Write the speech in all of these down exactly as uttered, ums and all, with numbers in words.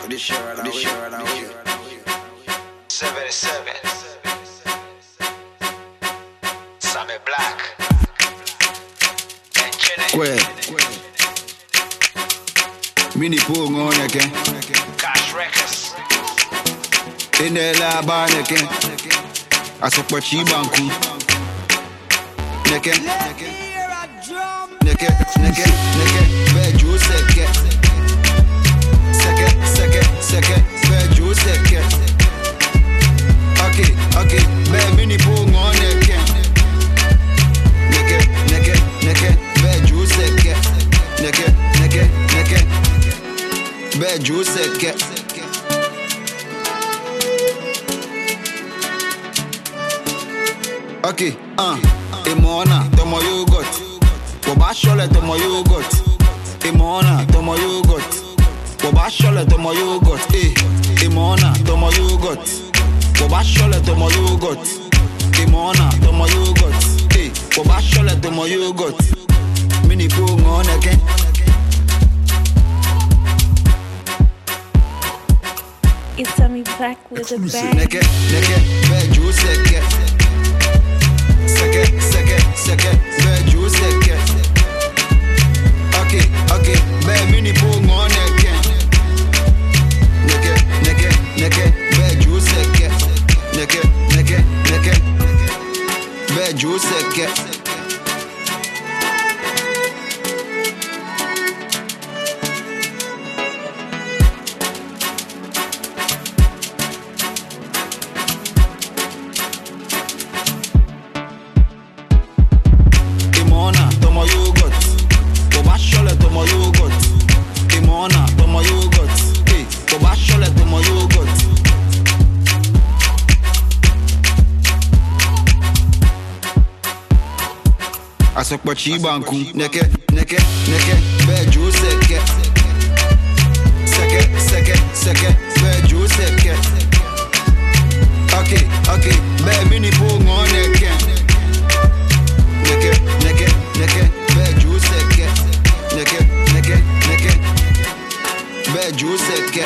This shit right now, this shit right now. seventy-seven Sammy Black and Jenny. Kwe Mini po ngone ke Cash Records. Ene la ba ne ke Asokpo chi banku Neke Neke Neke Neke Beju seke Seke Seke Seke Beju seke Okay Okay Be mini po ngone ke Neke Neke Neke Beju seke Neke Neke Neke Beju seke Okay, uh, Imona, tomo yogurt. Boba shole tomo yogurt. Imona, tomo yogurt. Boba shole tomo yogurt. Eh, Imona, tomo yogurt. Boba shole tomo yogurt. Imona, tomo yogurt. Eh, boba shole tomo yogurt. Mini po ngone ke. It's Sammy Black with a bang. Neke, neke, beju seke. Seke, seke, seke, beju seke. Okay, okay, be mini po ngone ke. Neke, neke, neke, beju seke. Neke, neke, neke, beju seke. Imona, tomo yogurt. Boba shole tomo yogurt. Imona, tomo yogurt. Eh, boba shole tomo yogurt. Asokpo chi banku. Neke, neke, neke, beju seke. Seke, seke, seke, beju seke. Okay, okay, be mini po ngone ke. Neke, neke, neke, beju seke. Neke, neke, neke, beju seke.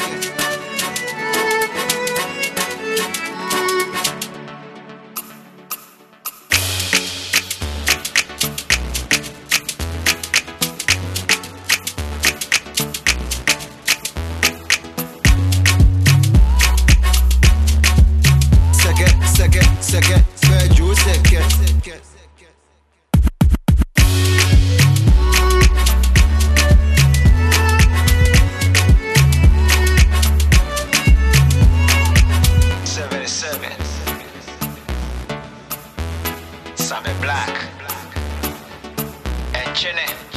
Seke, seke, seke, beju seke. seventy-seven Sammy Black and Jenny.